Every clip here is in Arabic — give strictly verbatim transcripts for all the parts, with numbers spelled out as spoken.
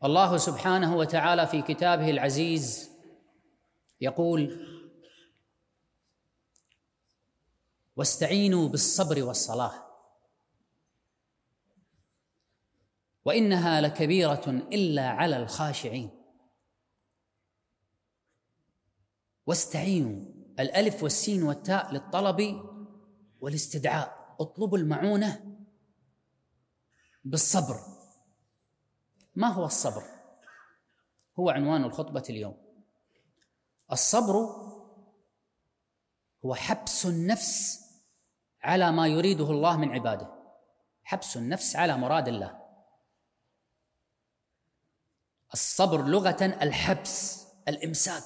الله سبحانه وتعالى في كتابه العزيز يقول: واستعينوا بالصبر والصلاة وإنها لكبيرة إلا على الخاشعين. واستعينوا، الألف والسين والتاء للطلب والاستدعاء، اطلبوا المعونة بالصبر. ما هو الصبر؟ هو عنوان الخطبة اليوم. الصبر هو حبس النفس على ما يريده الله من عباده، حبس النفس على مراد الله. الصبر لغة الحبس، الإمساك،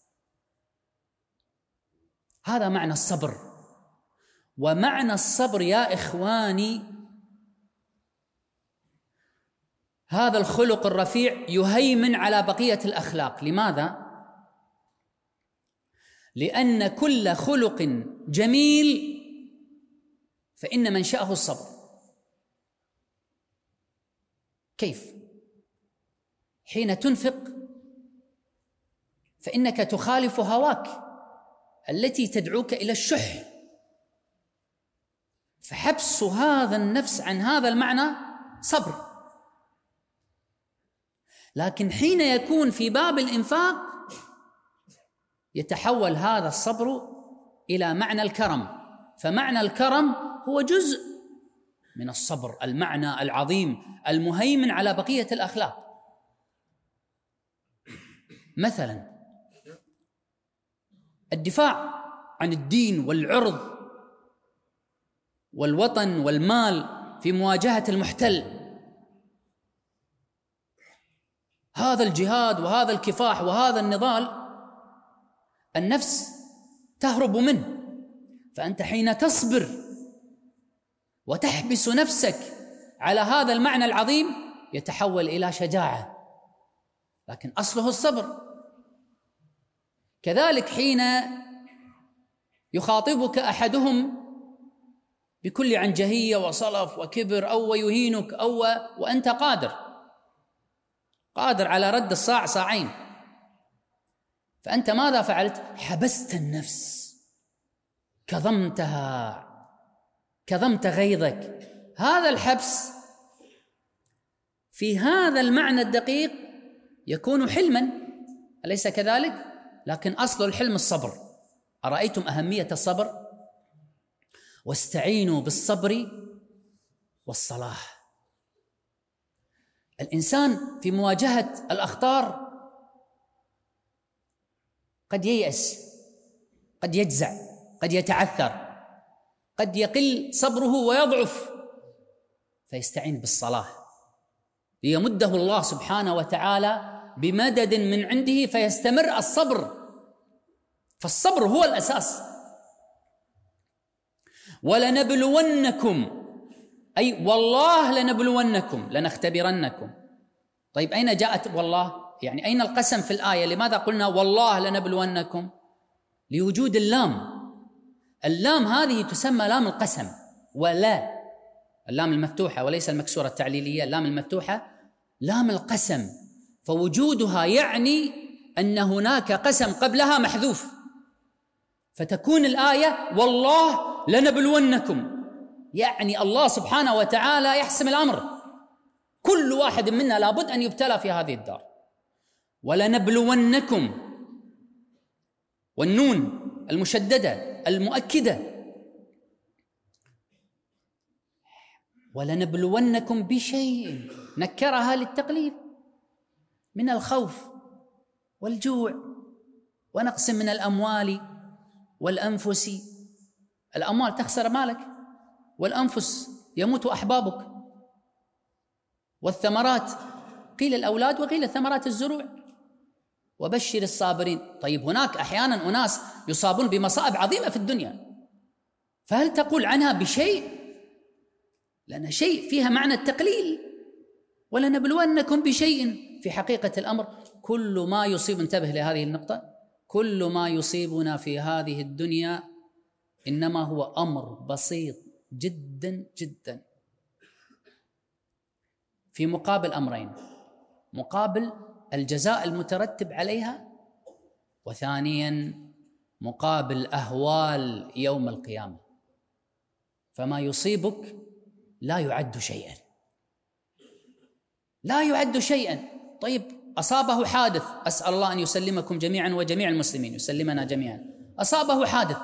هذا معنى الصبر. ومعنى الصبر يا إخواني هذا الخلق الرفيع يهيمن على بقية الأخلاق. لماذا؟ لأن كل خلق جميل فإن منشأه الصبر. كيف؟ حين تنفق فإنك تخالف هواك التي تدعوك إلى الشح، فحبس هذا النفس عن هذا المعنى صبر. لكن حين يكون في باب الإنفاق يتحول هذا الصبر إلى معنى الكرم، فمعنى الكرم هو جزء من الصبر، المعنى العظيم المهيمن على بقية الأخلاق. مثلا الدفاع عن الدين والعرض والوطن والمال في مواجهة المحتل، هذا الجهاد وهذا الكفاح وهذا النضال النفس تهرب منه، فأنت حين تصبر وتحبس نفسك على هذا المعنى العظيم يتحول إلى شجاعة، لكن أصله الصبر. كذلك حين يخاطبك أحدهم بكل عنجهية وصلف وكبر أو يهينك أو وأنت قادر قادر على رد الصاع صاعين، فأنت ماذا فعلت؟ حبست النفس، كظمتها، كظمت غيظك. هذا الحبس في هذا المعنى الدقيق يكون حلما، أليس كذلك؟ لكن أصل الحلم الصبر. أرأيتم أهمية الصبر؟ واستعينوا بالصبر والصلاة. الإنسان في مواجهة الأخطار قد ييأس، قد يجزع، قد يتعثر، قد يقل صبره ويضعف، فيستعين بالصلاة ليمده الله سبحانه وتعالى بمدد من عنده فيستمر الصبر. فالصبر هو الأساس. ولنبلونكم، أي والله لنبلونكم، لنختبرنكم. طيب أين جاءت والله؟ يعني أين القسم في الآية؟ لماذا قلنا والله لنبلونكم؟ لوجود اللام. اللام هذه تسمى لام القسم، ولا اللام المفتوحة وليس المكسورة التعليلية، اللام المفتوحة لام القسم، فوجودها يعني أن هناك قسم قبلها محذوف، فتكون الآية والله لنبلونكم، يعني الله سبحانه وتعالى يحسم الأمر، كل واحد منا لابد أن يبتلى في هذه الدار. ولنبلونكم، والنون المشددة المؤكدة، ولنبلونكم بشيء، نكرها للتقليل، من الخوف والجوع ونقص من الأموال والأنفس. الأموال تخسر مالك، والأنفس يموت أحبابك، والثمرات قيل الأولاد وقيل ثمرات الزروع، وبشر الصابرين. طيب هناك أحيانا أناس يصابون بمصائب عظيمة في الدنيا، فهل تقول عنها بشيء؟ لأن شيء فيها معنى التقليل. ولنبلونكم بشيء، في حقيقة الأمر كل ما يصيب، انتبه لهذه النقطة، كل ما يصيبنا في هذه الدنيا إنما هو أمر بسيط جدا جدا في مقابل أمرين. مقابل الجزاء المترتب عليها، وثانيا مقابل أهوال يوم القيامة. فما يصيبك لا يعد شيئا، لا يعد شيئا. طيب أصابه حادث، أسأل الله أن يسلمكم جميعا وجميع المسلمين، يسلمنا جميعا. أصابه حادث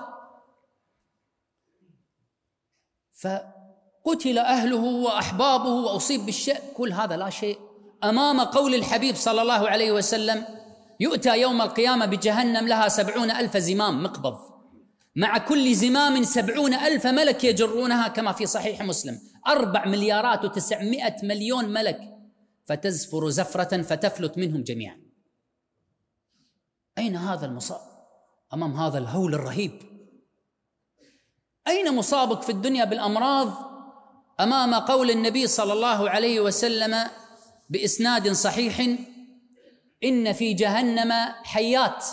فقتل أهله وأحبابه وأصيب بالشيء، كل هذا لا شيء أمام قول الحبيب صلى الله عليه وسلم: يؤتى يوم القيامة بجهنم لها سبعون ألف زمام مقبض، مع كل زمام سبعون ألف ملك يجرونها، كما في صحيح مسلم. أربع مليارات وتسعمائة مليون ملك، فتزفر زفرة فتفلت منهم جميعا. أين هذا المصاب أمام هذا الهول الرهيب؟ أين مصابك في الدنيا بالأمراض أمام قول النبي صلى الله عليه وسلم بإسناد صحيح: إن في جهنم حيات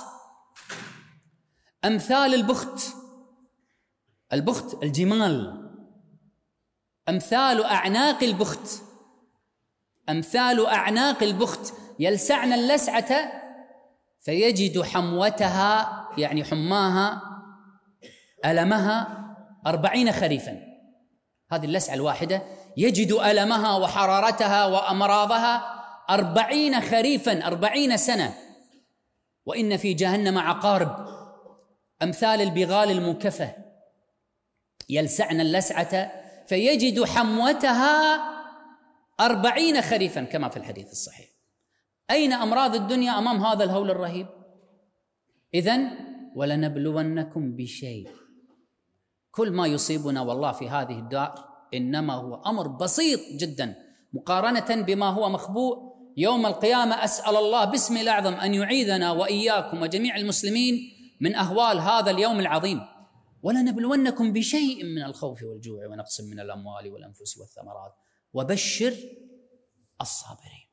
أمثال البخت، البخت الجمال، أمثال أعناق البخت، أمثال أعناق البخت، يلسعن اللسعة فيجد حموتها، يعني حماها ألمها أربعين خريفا. هذه اللسعة الواحدة يجد ألمها وحرارتها وأمراضها أربعين خريفا، أربعين سنة. وإن في جهنم عقارب أمثال البغال المكفة يلسعن اللسعة فيجد حموتها أربعين خريفا، كما في الحديث الصحيح. أين أمراض الدنيا أمام هذا الهول الرهيب؟ إذن ولنبلونكم بشيء. كل ما يصيبنا والله في هذه الدار إنما هو أمر بسيط جدا مقارنة بما هو مخبوء يوم القيامة. أسأل الله باسمه الأعظم أن يعيذنا وإياكم وجميع المسلمين من أهوال هذا اليوم العظيم. ولنبلونكم بشيء من الخوف والجوع ونقص من الأموال والأنفس والثمرات وبشر الصابرين.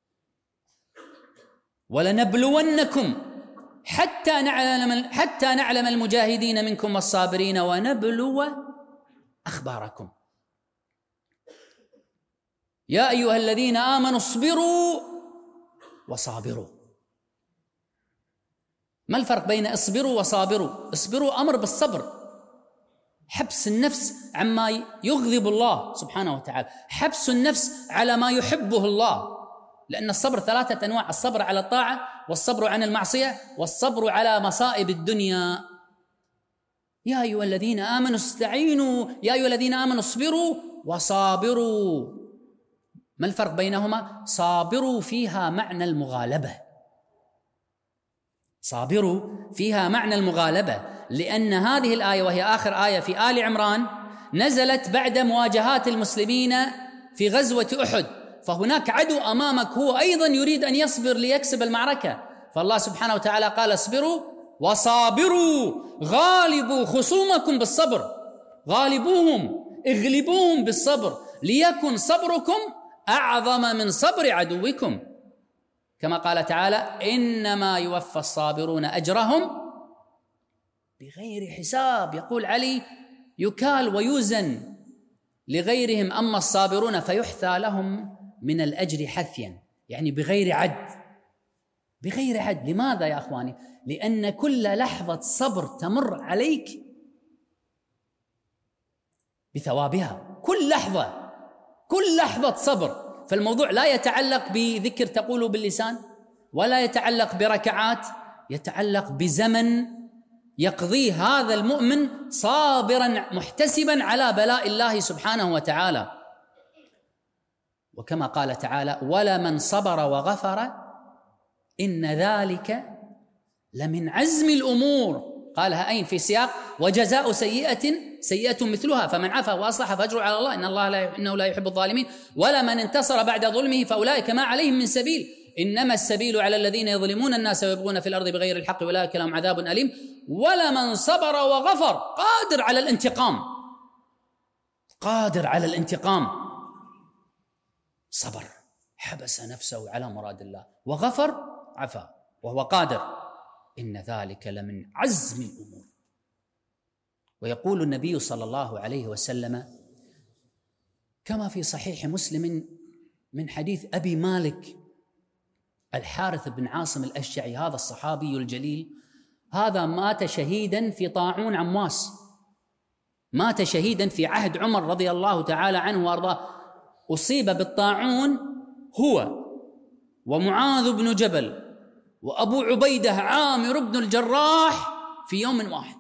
ولنبلونكم حتى نعلم حتى نعلم المجاهدين منكم والصابرين ونبلو أخباركم. يا أيها الذين آمنوا اصبروا وصابروا. ما الفرق بين اصبروا وصابروا؟ اصبروا أمر بالصبر، حبس النفس عما يغضب الله سبحانه وتعالى، حبس النفس على ما يحبه الله. لأن الصبر ثلاثة أنواع: الصبر على الطاعة، والصبر عن المعصية، والصبر على مصائب الدنيا. يا أيها الذين آمنوا استعينوا، يا أيها الذين آمنوا اصبروا وصابروا. ما الفرق بينهما؟ صابروا فيها معنى المغالبة، صابروا فيها معنى المغالبة، لأن هذه الآية وهي آخر آية في آل عمران نزلت بعد مواجهات المسلمين في غزوة أحد، فهناك عدو أمامك هو أيضا يريد أن يصبر ليكسب المعركة، فالله سبحانه وتعالى قال: اصبروا وصابروا، غالبوا خصومكم بالصبر، غالبوهم، اغلبوهم بالصبر، ليكن صبركم أعظم من صبر عدوكم، كما قال تعالى: إنما يوفى الصابرون أجرهم بغير حساب. يقول علي: يكال ويوزن لغيرهم، أما الصابرون فيحثى لهم من الأجر حثيا، يعني بغير عد، بغير عد. لماذا يا أخواني؟ لأن كل لحظة صبر تمر عليك بثوابها، كل لحظة، كل لحظة صبر. فالموضوع لا يتعلق بذكر تقوله باللسان، ولا يتعلق بركعات، يتعلق بزمن يقضيه هذا المؤمن صابرا محتسبا على بلاء الله سبحانه وتعالى. وكما قال تعالى: ولمن صبر وغفر إن ذلك لمن عزم الأمور. قالها أين؟ في سياق وجزاء سيئة سيئة مثلها، فمن عفا وأصلح فأجره على الله إن الله لا إنه لا يحب الظالمين. ولمن انتصر بعد ظلمه فأولئك ما عليهم من سبيل إنما السبيل على الذين يظلمون الناس ويبغون في الأرض بغير الحق أولئك لهم عذاب أليم. ولمن صبر وغفر، قادر على الانتقام، قادر على الانتقام، صبر، حبس نفسه على مراد الله، وغفر، عفا، وهو قادر. إن ذلك لمن عزم الأمور. ويقول النبي صلى الله عليه وسلم كما في صحيح مسلم من حديث أبي مالك الحارث بن عاصم الأشجعي هذا الصحابي الجليل، هذا مات شهيدا في طاعون عمواس، مات شهيدا في عهد عمر رضي الله تعالى عنه وارضاه. أصيب بالطاعون هو ومعاذ بن جبل وأبو عبيدة عامر بن الجراح في يوم واحد،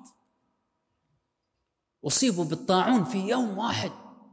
أصيبوا بالطاعون في يوم واحد.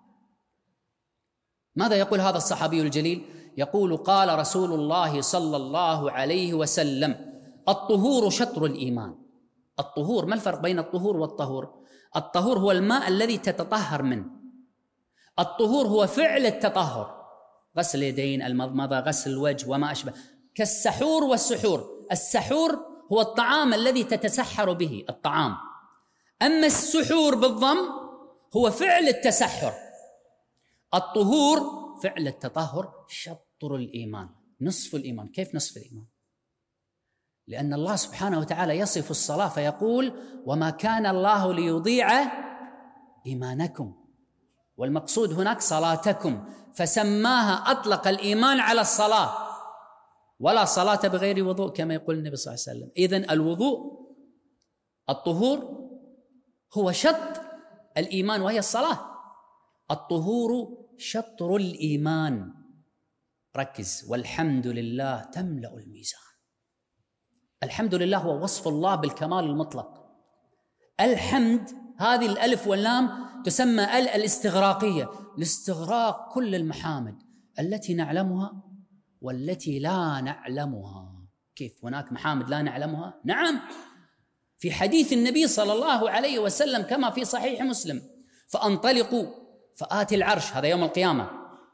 ماذا يقول هذا الصحابي الجليل؟ يقول: قال رسول الله صلى الله عليه وسلم: الطهور شطر الإيمان. الطهور، ما الفرق بين الطهور والطهور؟ الطهور هو الماء الذي تتطهر منه، الطهور هو فعل التطهر، غسل اليدين، المضمضة، غسل الوجه وما أشبه، كالسحور والسحور. السحور هو الطعام الذي تتسحر به، الطعام. أما السحور بالضم هو فعل التسحر. الطهور فعل التطهر، شطر الإيمان، نصف الإيمان. كيف نصف الإيمان؟ لأن الله سبحانه وتعالى يصف الصلاة فيقول: وما كان الله ليضيع إيمانكم، والمقصود هناك صلاتكم، فسماها، أطلق الإيمان على الصلاة، ولا صلاة بغير وضوء كما يقول النبي صلى الله عليه وسلم. إذن الوضوء، الطهور هو شطر الإيمان وهي الصلاة. الطهور شطر الإيمان. ركز: والحمد لله تملأ الميزان. الحمد لله هو وصف الله بالكمال المطلق. الحمد، هذه الألف واللام تسمى ال الاستغراقية، لاستغراق كل المحامد التي نعلمها والتي لا نعلمها. كيف هناك محامد لا نعلمها؟ نعم، في حديث النبي صلى الله عليه وسلم كما في صحيح مسلم: فأنطلقوا فآتي العرش، هذا يوم القيامة،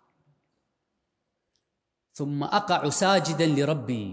ثم أقع ساجدا لربي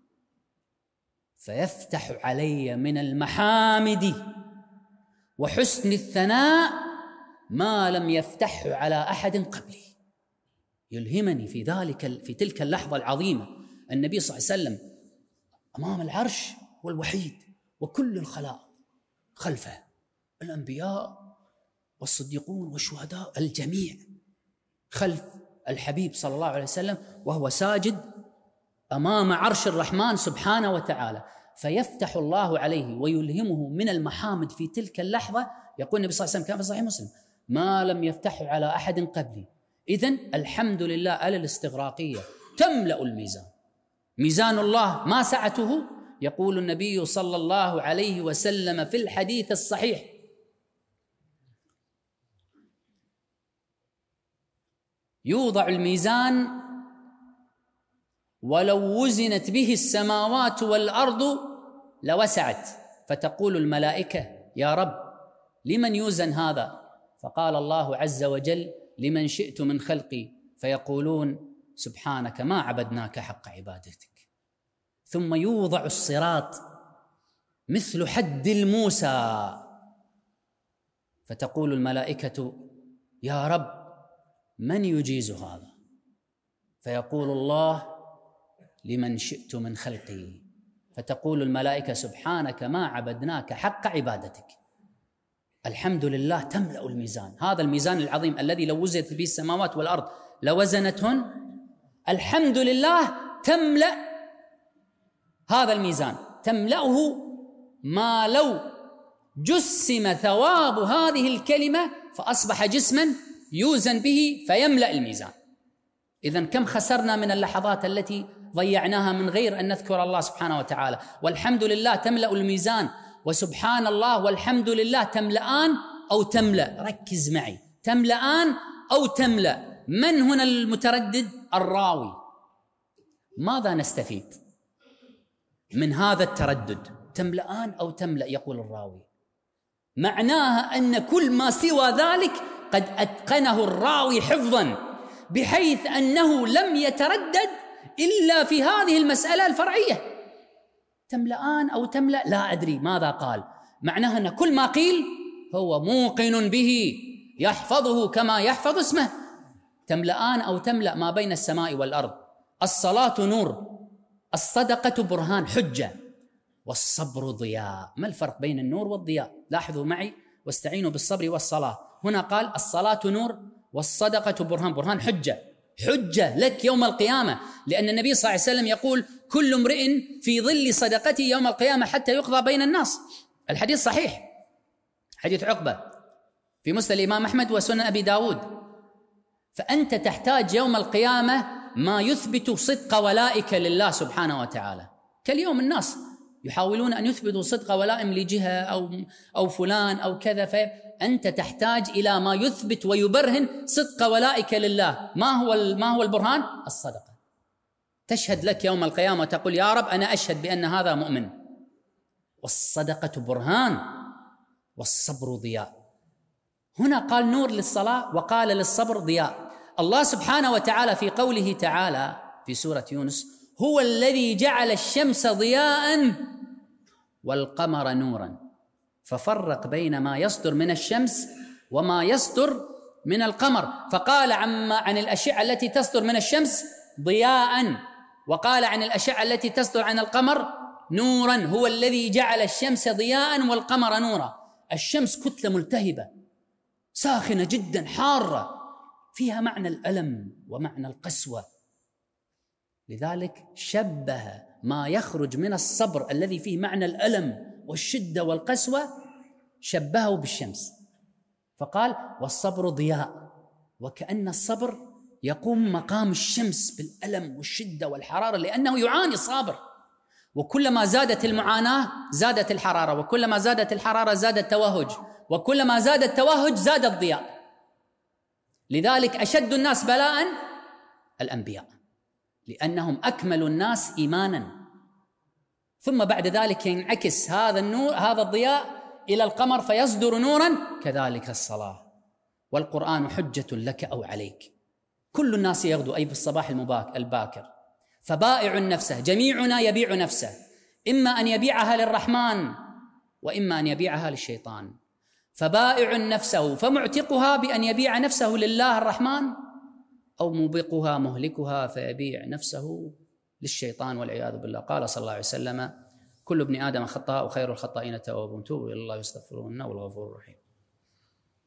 فيفتح علي من المحامد وحسن الثناء ما لم يفتحه على أحد قبلي. يلهمني في ذلك في تلك اللحظة العظيمة النبي صلى الله عليه وسلم أمام العرش والوحيد، وكل الخلائق خلفه، الأنبياء والصديقون والشهداء، الجميع خلف الحبيب صلى الله عليه وسلم وهو ساجد أمام عرش الرحمن سبحانه وتعالى. فيفتح الله عليه ويلهمه من المحامد في تلك اللحظة. يقول النبي صلى الله عليه وسلم كان في صحيح مسلم: ما لم يفتحه على أحد قبلي. إذن الحمد لله على الاستغراقية تملأ الميزان. ميزان الله ما سعته. يقول النبي صلى الله عليه وسلم في الحديث الصحيح: يوضع الميزان ولو وزنت به السماوات والأرض لوسعت، فتقول الملائكة: يا رب لمن يوزن هذا؟ فقال الله عز وجل: لمن شئت من خلقي. فيقولون: سبحانك ما عبدناك حق عبادتك. ثم يوضع الصراط مثل حد الموسى، فتقول الملائكة: يا رب من يجيز هذا؟ فيقول الله: لمن شئت من خلقي. فتقول الملائكة: سبحانك ما عبدناك حق عبادتك. الحمد لله تملأ الميزان، هذا الميزان العظيم الذي لو وزنت به السماوات والأرض لوزنتهن. الحمد لله تملأ هذا الميزان، تملأه ما لو جسم ثواب هذه الكلمة فأصبح جسما يوزن به فيملأ الميزان. إذن كم خسرنا من اللحظات التي ضيعناها من غير أن نذكر الله سبحانه وتعالى. والحمد لله تملأ الميزان، وسبحان الله والحمد لله تملأان أو تملأ. ركز معي، تملأان أو تملأ. من هنا المتردد؟ الراوي. ماذا نستفيد من هذا التردد؟ تملأان أو تملأ، يقول الراوي، معناها أن كل ما سوى ذلك قد أتقنه الراوي حفظا، بحيث أنه لم يتردد إلا في هذه المسألة الفرعية. تملأان أو تملأ لا أدري ماذا قال، معناها أن كل ما قيل هو موقن به يحفظه كما يحفظ اسمه. تملأان أو تملأ ما بين السماء والأرض. الصلاة نور، الصدقة برهان حجة، والصبر ضياء. ما الفرق بين النور والضياء؟ لاحظوا معي واستعينوا بالصبر والصلاة. هنا قال الصلاة نور والصدقة برهان، برهان حجة، حجة لك يوم القيامة، لأن النبي صلى الله عليه وسلم يقول كل امرئ في ظل صدقته يوم القيامة حتى يقضى بين الناس. الحديث صحيح، حديث عقبة في مسند الإمام أحمد وسنن أبي داود. فأنت تحتاج يوم القيامة ما يثبت صدق ولائك لله سبحانه وتعالى. كاليوم الناس يحاولون أن يثبتوا صدق ولائم لجهة أو أو فلان أو كذا، فأنت تحتاج إلى ما يثبت ويبرهن صدق ولائك لله. ما هو ما هو البرهان؟ الصدقة. تشهد لك يوم القيامة وتقول يا رب أنا أشهد بأن هذا مؤمن. والصدقة برهان والصبر ضياء. هنا قال نور للصلاة وقال للصبر ضياء. الله سبحانه وتعالى في قوله تعالى في سورة يونس هو الذي جعل الشمس ضياء والقمر نورا ففرق بين ما يصدر من الشمس وما يصدر من القمر، فقال عما عن الأشعة التي تصدر من الشمس ضياء، وقال عن الأشعة التي تصدر عن القمر نورا. هو الذي جعل الشمس ضياء والقمر نورا. الشمس كتلة ملتهبة ساخنة جدا حارة، فيها معنى الألم ومعنى القسوة، لذلك شبه ما يخرج من الصبر الذي فيه معنى الألم والشدة والقسوة شبهه بالشمس، فقال والصبر ضياء، وكأن الصبر يقوم مقام الشمس بالألم والشدة والحرارة، لأنه يعاني الصابر، وكلما زادت المعاناة زادت الحرارة، وكلما زادت الحرارة زاد التوهج، وكلما زاد التوهج زاد الضياء. لذلك أشد الناس بلاء الأنبياء، لأنهم أكمل الناس إيمانا، ثم بعد ذلك ينعكس هذا النور هذا الضياء إلى القمر فيصدر نورا. كذلك الصلاة والقرآن حجة لك أو عليك. كل الناس يغدو أي في الصباح الباكر فبائع نفسه، جميعنا يبيع نفسه، إما أن يبيعها للرحمن وإما أن يبيعها للشيطان. فبائع نفسه فمعتقها بأن يبيع نفسه لله الرحمن، أو موبقها مهلكها فيبيع نفسه للشيطان والعياذ بالله. قال صلى الله عليه وسلم كل ابن آدم خطاء وخير الخطائين التوابون، توبوا إلى الله يستغفرون والغفور الرحيم.